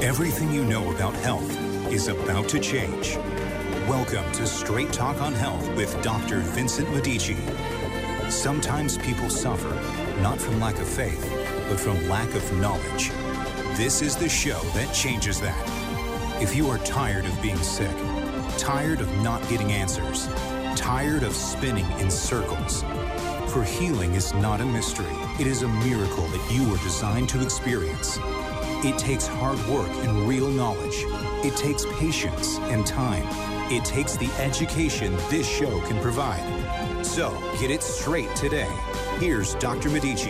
Everything you know about health is about to change. Welcome to Straight Talk on Health with Dr. Vincent Medici. Sometimes people suffer, not from lack of faith, but from lack of knowledge. This is the show that changes that. If you are tired of being sick, tired of not getting answers, tired of spinning in circles, for healing is not a mystery. It is a miracle that you were designed to experience. It takes hard work and real knowledge. It takes patience and time. It takes the education this show can provide. So, get it straight today. Here's Dr. Medici.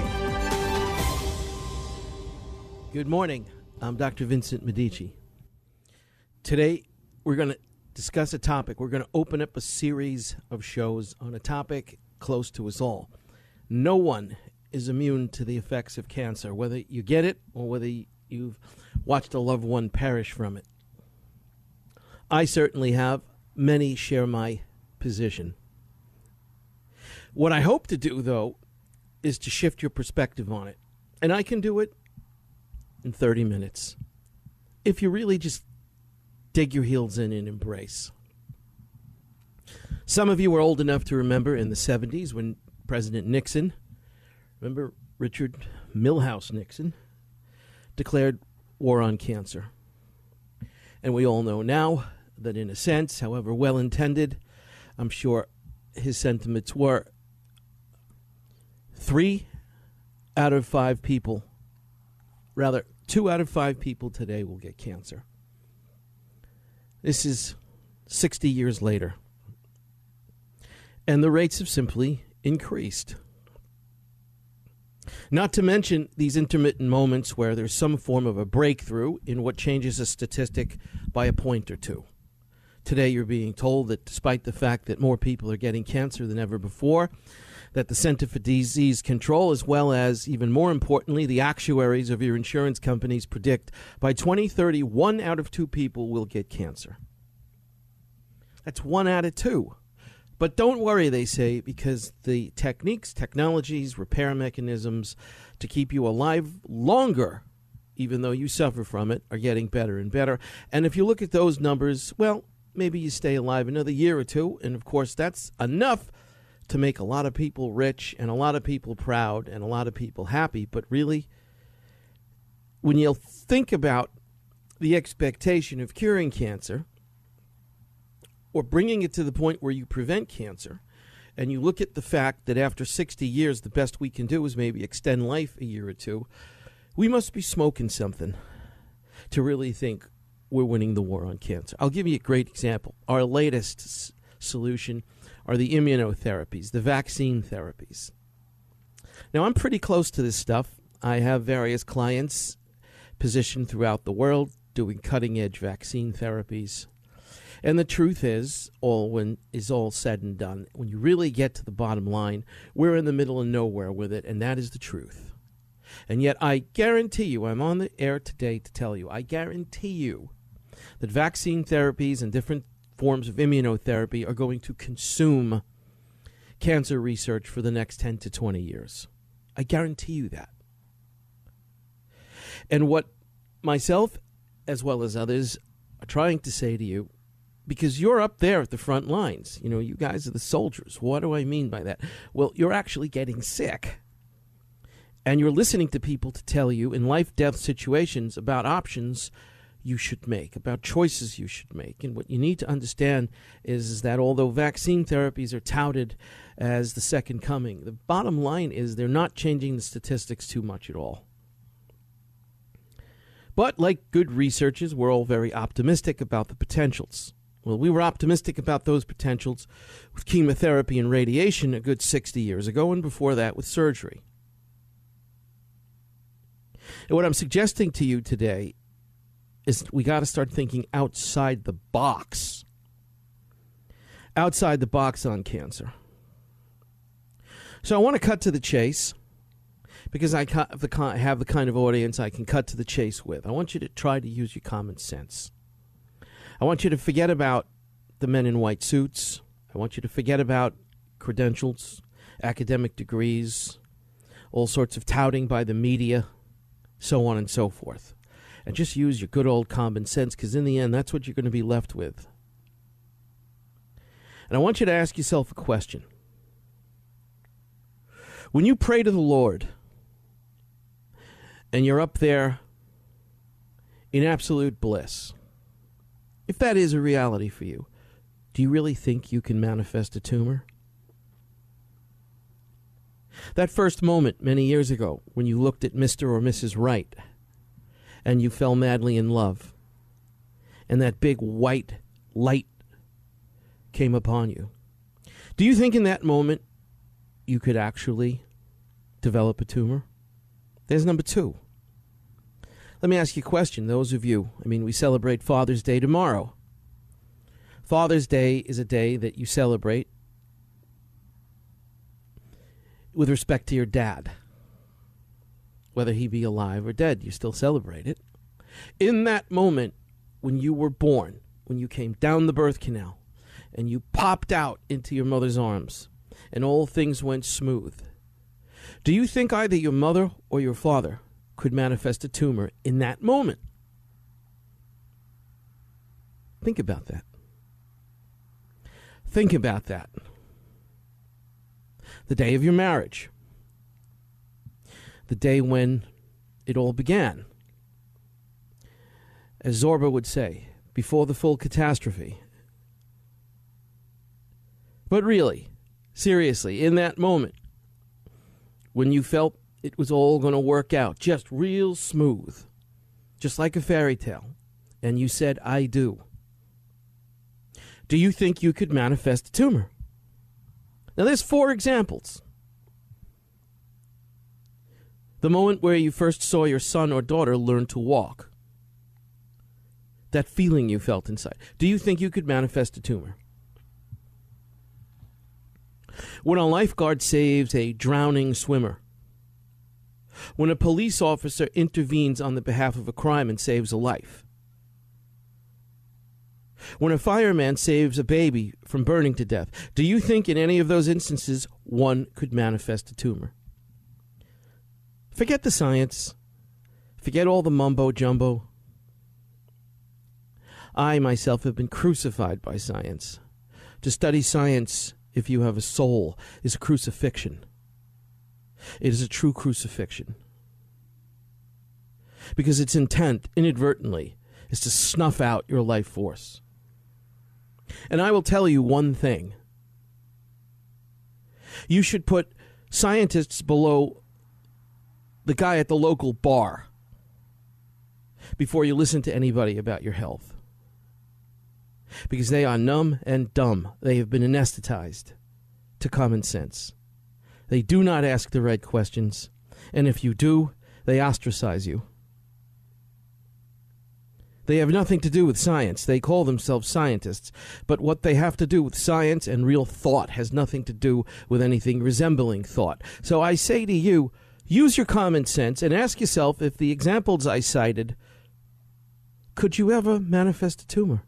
Good morning. I'm Dr. Vincent Medici. Today, we're going to discuss a topic. We're going to open up a series of shows on a topic close to us all. No one is immune to the effects of cancer, whether you get it or whether you've watched a loved one perish from it. I certainly have. Many share my position. What I hope to do, though, is to shift your perspective on it. And I can do it in 30 minutes. If you really just dig your heels in and embrace. Some of you are old enough to remember in the 70s when President Nixon, remember Richard Milhous Nixon, declared war on cancer. And we all know now that in a sense, however well-intended, I'm sure his sentiments were, 2 out of 5 people today will get cancer. This is 60 years later. And the rates have simply increased. Not to mention these intermittent moments where there's some form of a breakthrough in what changes a statistic by a point or two. Today you're being told that despite the fact that more people are getting cancer than ever before, that the Center for Disease Control, as well as, even more importantly, the actuaries of your insurance companies predict by 2030, 1 out of 2 people will get cancer. That's 1 out of 2. But don't worry, they say, because the techniques, technologies, repair mechanisms to keep you alive longer, even though you suffer from it, are getting better and better. And if you look at those numbers, well, maybe you stay alive another year or two. And of course, that's enough to make a lot of people rich and a lot of people proud and a lot of people happy. But really, when you think about the expectation of curing cancer, or bringing it to the point where you prevent cancer, and you look at the fact that after 60 years, the best we can do is maybe extend life a year or two, we must be smoking something to really think we're winning the war on cancer. I'll give you a great example. Our latest solution are the immunotherapies, the vaccine therapies. Now, I'm pretty close to this stuff. I have various clients positioned throughout the world doing cutting-edge vaccine therapies. And the truth is, when it's all said and done, when you really get to the bottom line, we're in the middle of nowhere with it, and that is the truth. And yet I guarantee you, I'm on the air today to tell you, I guarantee you that vaccine therapies and different forms of immunotherapy are going to consume cancer research for the next 10 to 20 years. I guarantee you that. And what myself, as well as others, are trying to say to you, because you're up there at the front lines. You know, you guys are the soldiers. What do I mean by that? Well, you're actually getting sick. And you're listening to people to tell you in life-death situations about options you should make, about choices you should make. And what you need to understand is that although vaccine therapies are touted as the second coming, the bottom line is they're not changing the statistics too much at all. But like good researchers, we're all very optimistic about the potentials. Well, we were optimistic about those potentials with chemotherapy and radiation a good 60 years ago, and before that with surgery. And what I'm suggesting to you today is we got to start thinking outside the box. Outside the box on cancer. So I want to cut to the chase, because I have the kind of audience I can cut to the chase with. I want you to try to use your common sense. I want you to forget about the men in white suits. I want you to forget about credentials, academic degrees, all sorts of touting by the media, so on and so forth. And just use your good old common sense, because in the end, that's what you're going to be left with. And I want you to ask yourself a question. When you pray to the Lord, and you're up there in absolute bliss, if that is a reality for you, do you really think you can manifest a tumor? That first moment many years ago when you looked at Mr. or Mrs. Right and you fell madly in love, and that big white light came upon you, do you think in that moment you could actually develop a tumor? There's number two. Let me ask you a question. Those of you, we celebrate Father's Day tomorrow. Father's Day is a day that you celebrate with respect to your dad. Whether he be alive or dead, you still celebrate it. In that moment, when you were born, when you came down the birth canal, and you popped out into your mother's arms, and all things went smooth, do you think either your mother or your father could manifest a tumor in that moment? Think about that. Think about that. The day of your marriage. The day when it all began. As Zorba would say, before the full catastrophe. But really, seriously, in that moment, when you felt it was all going to work out, just real smooth, just like a fairy tale, and you said, I do. Do you think you could manifest a tumor? Now, there's 4 examples. The moment where you first saw your son or daughter learn to walk. That feeling you felt inside. Do you think you could manifest a tumor? When a lifeguard saves a drowning swimmer. When a police officer intervenes on the behalf of a crime and saves a life. When a fireman saves a baby from burning to death. Do you think in any of those instances one could manifest a tumor? Forget the science. Forget all the mumbo-jumbo. I myself have been crucified by science. To study science, if you have a soul, is a crucifixion. It is a true crucifixion. Because its intent, inadvertently, is to snuff out your life force. And I will tell you one thing. You should put scientists below the guy at the local bar before you listen to anybody about your health. Because they are numb and dumb. They have been anesthetized to common sense. They do not ask the right questions. And if you do, they ostracize you. They have nothing to do with science. They call themselves scientists. But what they have to do with science and real thought has nothing to do with anything resembling thought. So I say to you, use your common sense and ask yourself if the examples I cited, could you ever manifest a tumor?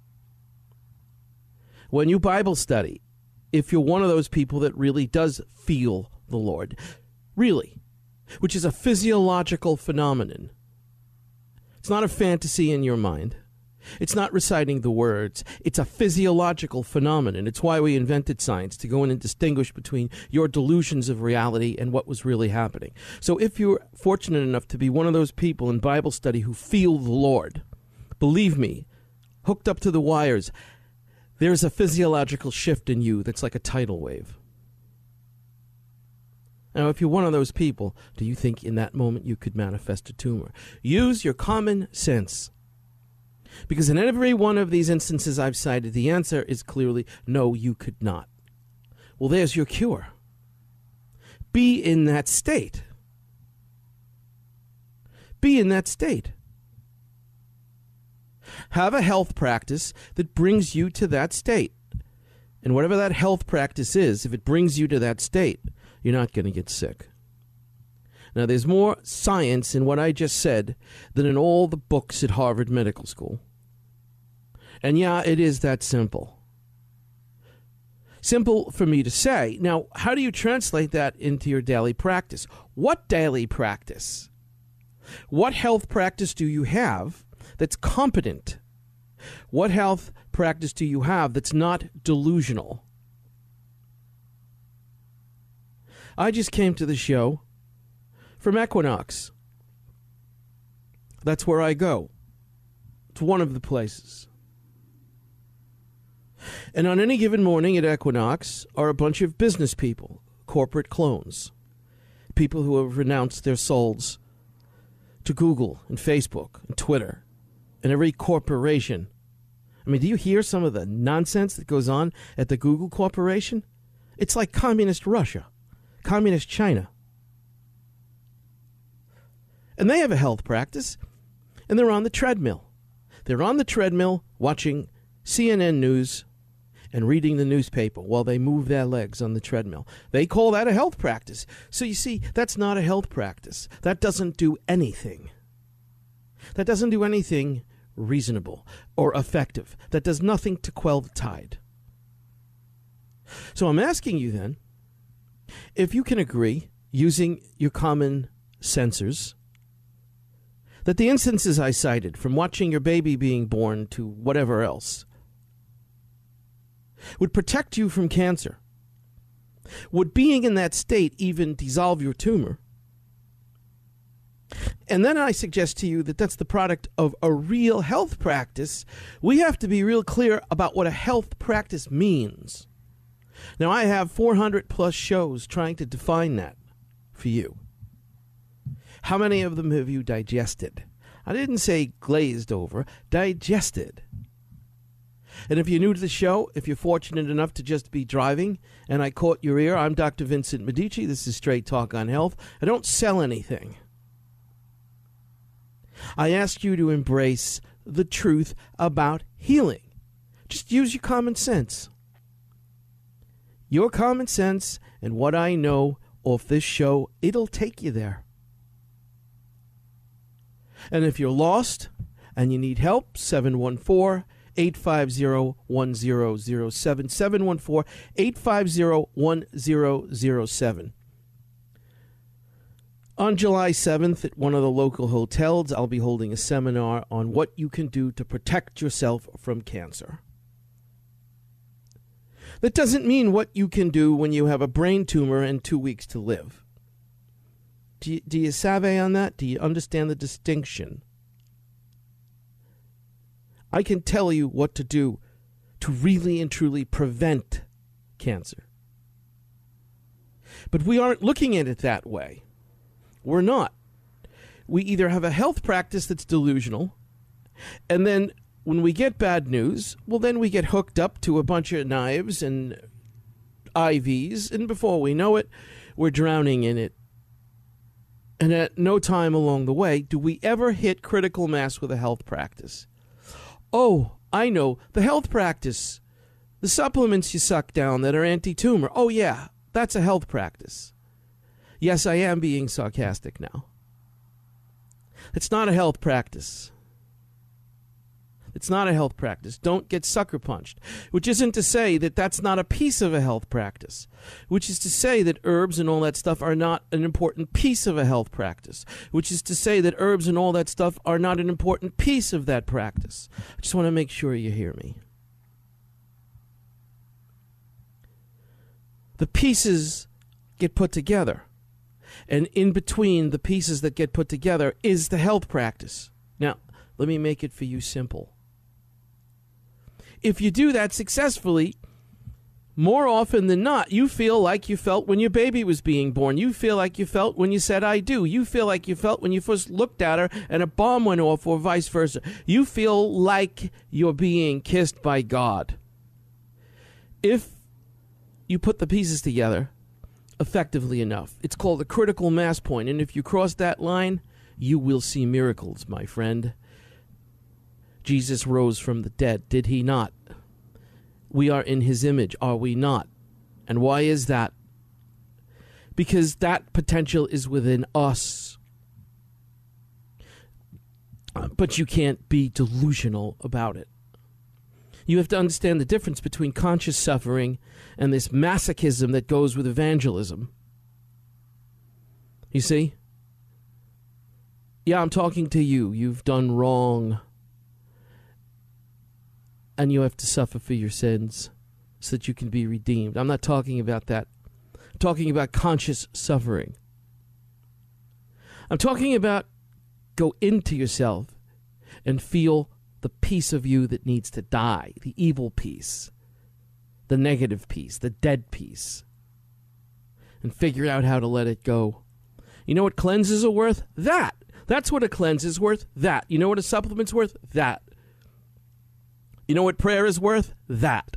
When you Bible study, if you're one of those people that really does feel the Lord, really, which is a physiological phenomenon. It's not a fantasy in your mind. It's not reciting the words. It's a physiological phenomenon. It's why we invented science, to go in and distinguish between your delusions of reality and what was really happening. So if you're fortunate enough to be one of those people in Bible study who feel the Lord, believe me, hooked up to the wires, there's a physiological shift in you that's like a tidal wave. Now, if you're one of those people, do you think in that moment you could manifest a tumor? Use your common sense. Because in every one of these instances I've cited, the answer is clearly, no, you could not. Well, there's your cure. Be in that state. Be in that state. Have a health practice that brings you to that state. And whatever that health practice is, if it brings you to that state, you're not going to get sick. Now, there's more science in what I just said than in all the books at Harvard Medical School. And yeah, it is that simple. Simple for me to say. Now, how do you translate that into your daily practice? What daily practice? What health practice do you have that's competent? What health practice do you have that's not delusional? I just came to the show from Equinox. That's where I go. It's one of the places. And on any given morning at Equinox are a bunch of business people, corporate clones, people who have renounced their souls to Google and Facebook and Twitter and every corporation. I mean, do you hear some of the nonsense that goes on at the Google Corporation? It's like communist Russia, communist China. And they have a health practice, and they're on the treadmill. They're on the treadmill watching CNN News and reading the newspaper while they move their legs on the treadmill. They call that a health practice. So you see, that's not a health practice. That doesn't do anything. That doesn't do anything reasonable or effective. That does nothing to quell the tide. So I'm asking you then, if you can agree, using your common sensors, that the instances I cited, from watching your baby being born to whatever else, would protect you from cancer. Would being in that state even dissolve your tumor? And then I suggest to you that that's the product of a real health practice. We have to be real clear about what a health practice means. Now, I have 400 plus shows trying to define that for you. How many of them have you digested? I didn't say glazed over, digested. And if you're new to the show, if you're fortunate enough to just be driving and I caught your ear, I'm Dr. Vincent Medici. This is Straight Talk on Health. I don't sell anything. I ask you to embrace the truth about healing. Just use your common sense. Your common sense and what I know off this show, it'll take you there. And if you're lost and you need help, 714-850-1007, 714-850-1007. On July 7th at one of the local hotels, I'll be holding a seminar on what you can do to protect yourself from cancer. That doesn't mean what you can do when you have a brain tumor and 2 weeks to live. Do you savvy on that? Do you understand the distinction? I can tell you what to do to really and truly prevent cancer. But we aren't looking at it that way. We're not. We either have a health practice that's delusional, and then when we get bad news, well, then we get hooked up to a bunch of knives and IVs, and before we know it, we're drowning in it. And at no time along the way do we ever hit critical mass with a health practice. Oh, I know, the health practice. The supplements you suck down that are anti-tumor. Oh, yeah, that's a health practice. Yes, I am being sarcastic now. It's not a health practice. It's not a health practice. Don't get sucker punched. Which isn't to say that that's not a piece of a health practice. Which is to say that herbs and all that stuff are not an important piece of a health practice. Which is to say that herbs and all that stuff are not an important piece of that practice. I just want to make sure you hear me. The pieces get put together. And in between the pieces that get put together is the health practice. Now, let me make it for you simple. If you do that successfully, more often than not, you feel like you felt when your baby was being born. You feel like you felt when you said, I do. You feel like you felt when you first looked at her and a bomb went off, or vice versa. You feel like you're being kissed by God. If you put the pieces together effectively enough, it's called a critical mass point. And if you cross that line, you will see miracles, my friend. Jesus rose from the dead, did he not? We are in his image, are we not? And why is that? Because that potential is within us. But you can't be delusional about it. You have to understand the difference between conscious suffering and this masochism that goes with evangelism. You see? Yeah, I'm talking to you. You've done wrong. And you have to suffer for your sins so that you can be redeemed. I'm not talking about that. I'm talking about conscious suffering. I'm talking about go into yourself and feel the piece of you that needs to die, the evil piece, the negative piece, the dead piece, and figure out how to let it go. You know what cleanses are worth? That. That's what a cleanse is worth. That. You know what a supplement's worth? That. You know what prayer is worth? That.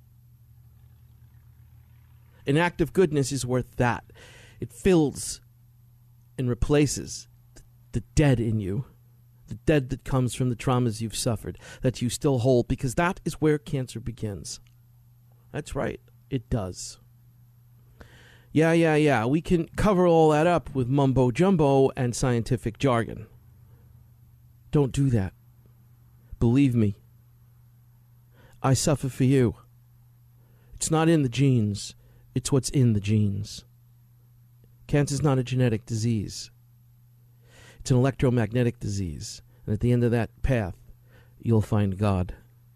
An act of goodness is worth that. It fills and replaces the dead in you, the dead that comes from the traumas you've suffered, that you still hold, because that is where cancer begins. That's right. It does. Yeah. We can cover all that up with mumbo-jumbo and scientific jargon. Don't do that. Believe me. I suffer for you. It's not in the genes. It's what's in the genes. Cancer's not a genetic disease. It's an electromagnetic disease. And at the end of that path, you'll find God.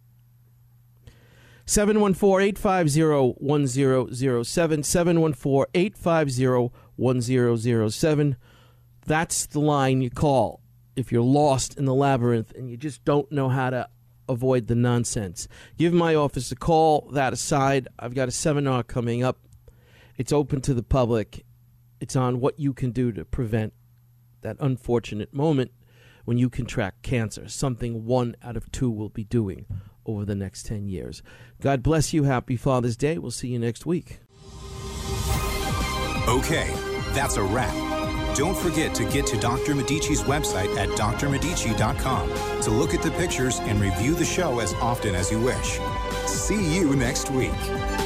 714-850-1007. 714-850-1007. That's the line you call if you're lost in the labyrinth and you just don't know how to avoid the nonsense. Give my office a call. That aside, I've got a seminar coming up. It's open to the public. It's on what you can do to prevent that unfortunate moment when you contract cancer, something 1 out of 2 will be doing over the next 10 years. God bless you. Happy Father's Day. We'll see you next week. Okay, that's a wrap. Don't forget to get to Dr. Medici's website at drmedici.com to look at the pictures and review the show as often as you wish. See you next week.